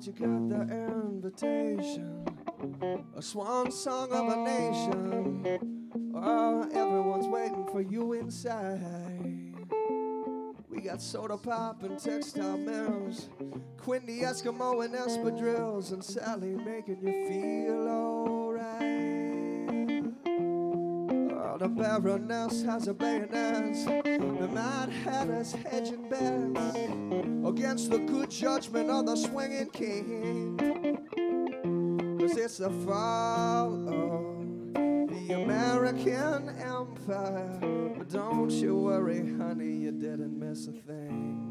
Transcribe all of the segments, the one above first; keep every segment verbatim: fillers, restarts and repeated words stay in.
Did you get the invitation? A swan song of a nation. Oh, everyone's waiting for you inside. We got soda pop and textile mills, Quinn the Eskimo and espadrilles, and Sally making you feel alright. Oh, the Baroness has a bayonet, the Mad Hatter's hedging bets against the good judgment of the swinging king. Cause it's the fall of the American Empire. But don't you worry, honey, you didn't miss a thing.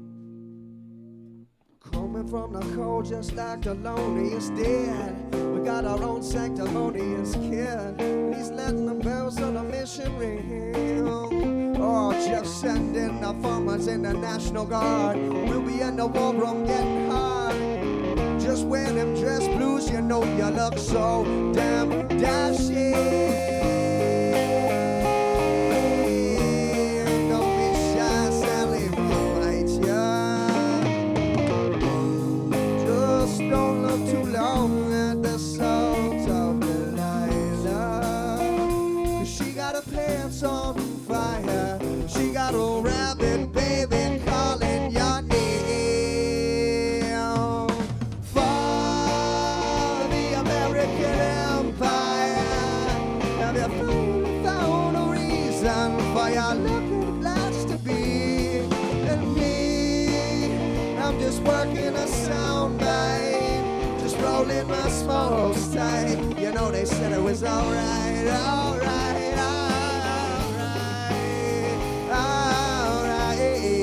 Coming from the cold just like the loneliest dead, we got our own sanctimonious kid. He's letting the bells of the mission ring. Oh, just send in the farmers in the National Guard. We'll be in the war room getting hard. Just wear them dress blues, you know you look so damn dashing. Don't be shy, Sally, we'll fight ya. Just don't look too long at the salt of Delilah. Cause she got her pants on fire. She got a rabbit baby calling your name. For your looking glass to be, and me, I'm just working a sound bite, just rolling my smokes tight. You know they said it was alright, alright, alright, alright.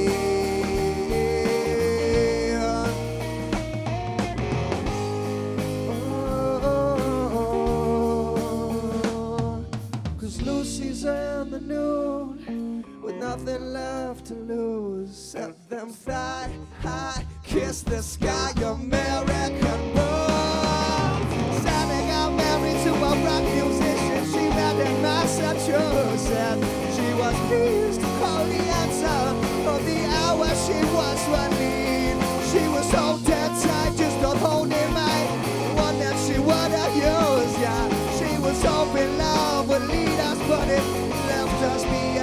Oh, cause Lucy's in the nude with nothing left to lose. Set them fly high, kiss the sky, American born. Sally got married to a rock musician. She met in Massachusetts. She was pleased to call the answer of the hour. She was running. She was so dead tight, just a holding my one that she would have used. Yeah, she was hoping love would lead us, but it left us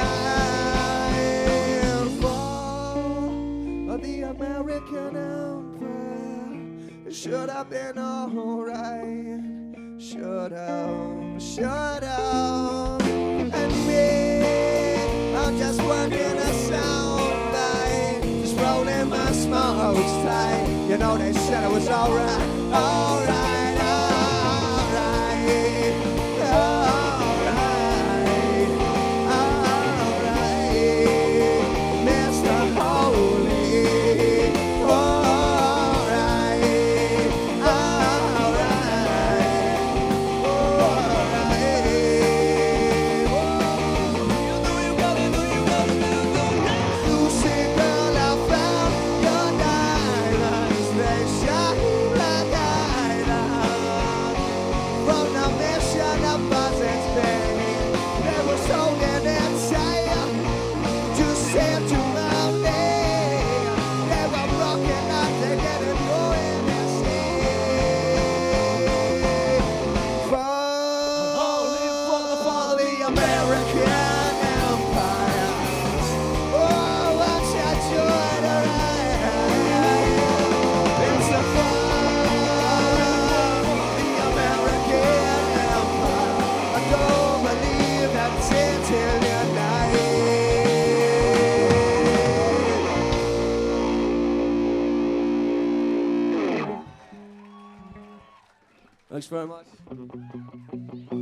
behind. Fall of the American Empire. It should have been alright. Should have, should have. And me, I'm just working a sound bite, just rolling my smokes tight. You know they said it was alright, alright, alright, alright, alright, Mister Holy, alright, Lucy girl, I found your diamonds. They shine like diamonds. From the mission of Buzzard's Bay, they were sold in inside to send to Mountain. They were broken up, they didn't go in and see. Falling for the fall of the American Empire. Oh, what's that joy to ride? It's the fall of the American Empire. I don't believe that it's until your night. Thanks very much.